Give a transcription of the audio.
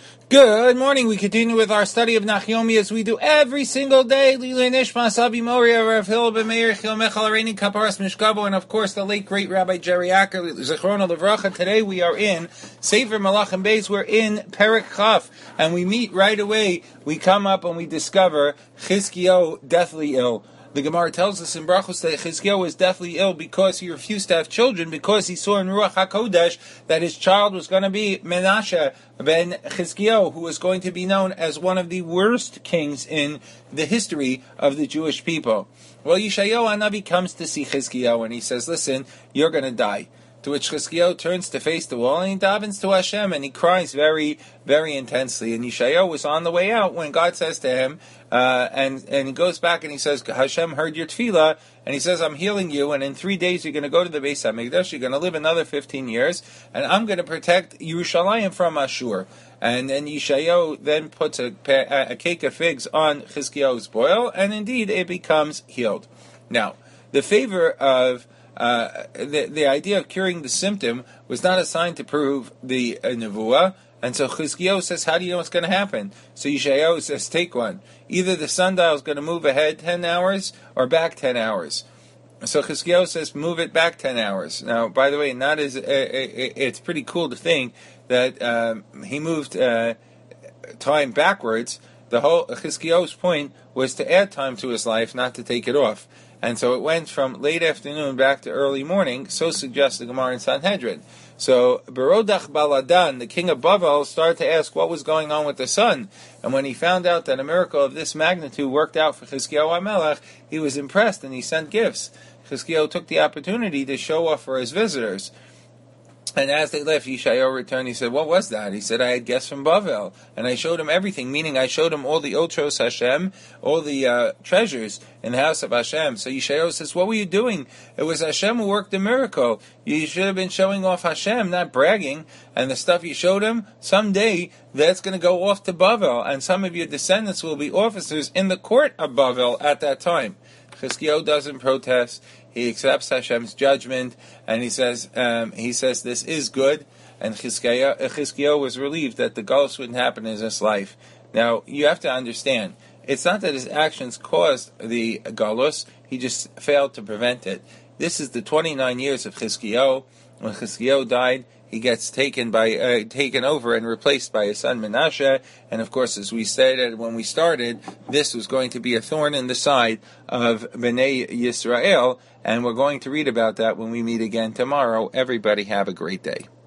Good morning. We continue with our study of Nachyomi as we do every single day. Lila Nishma Sabi Moria Rav Hillel Ben Meir Chilmechal Areini Kaparas Mishkabo, and of course the late great Rabbi Jerry Acker Zechrona Levracha. Today we are in Sefer Malachim Beis. We're in Perek Chaf, and we meet right away. We come up and we discover Chizkiyahu deathly ill. The Gemara tells us in Brachos that Chizkiyahu was deathly ill because he refused to have children, because he saw in Ruach HaKodesh that his child was going to be Menashe ben Chizkiyahu, who was going to be known as one of the worst kings in the history of the Jewish people. Well, Yeshayahu HaNavi comes to see Chizkiyahu and he says, listen, you're going to die. To which Chizkiyahu turns to face the wall and he davens to Hashem and he cries very, very intensely. And Yeshayahu was on the way out when God says to him, and he goes back and he says, Hashem heard your tefillah, and he says, I'm healing you, and in 3 days you're going to go to the Beis HaMikdash, you're going to live another 15 years, and I'm going to protect Yerushalayim from Ashur. And then Yeshayahu then puts a cake of figs on Chizkiyahu's boil, and indeed it becomes healed. Now, the favor of the idea of curing the symptom was not a sign to prove the nevuah, and so Chizkiyahu says, how do you know what's going to happen? So Yeshayahu says, take one. Either the sundial is going to move ahead 10 hours or back 10 hours. So Chizkiyahu says, move it back 10 hours. Now, by the way, it's pretty cool to think that he moved time backwards. The whole Chizkiyahu's point was to add time to his life, not to take it off. And so it went from late afternoon back to early morning, so suggests the Gemara in Sanhedrin. So Berodach Baladan, the king of Bavel, started to ask what was going on with the sun. And when he found out that a miracle of this magnitude worked out for Chizkiyahu HaMelech, he was impressed and he sent gifts. Chizkiyahu took the opportunity to show off for his visitors. And as they left, Yeshayahu returned. He said, what was that? He said, I had guests from Bavel. And I showed him everything, meaning I showed him all the Otros Hashem, all the treasures in the house of Hashem. So Yeshayahu says, what were you doing? It was Hashem who worked the miracle. You should have been showing off Hashem, not bragging. And the stuff you showed him, someday that's going to go off to Bavel. And some of your descendants will be officers in the court of Bavel at that time. Chizkiyahu doesn't protest. He accepts Hashem's judgment, and he says, this is good, and Chizkiyahu was relieved that the galus wouldn't happen in his life. Now, you have to understand, it's not that his actions caused the galus, he just failed to prevent it. This is the 29 years of Chizkiyahu. When Chizkiyahu died, he gets taken over and replaced by his son Menashe, and of course, as we said when we started, this was going to be a thorn in the side of Bnei Yisrael, and we're going to read about that when we meet again tomorrow. Everybody have a great day.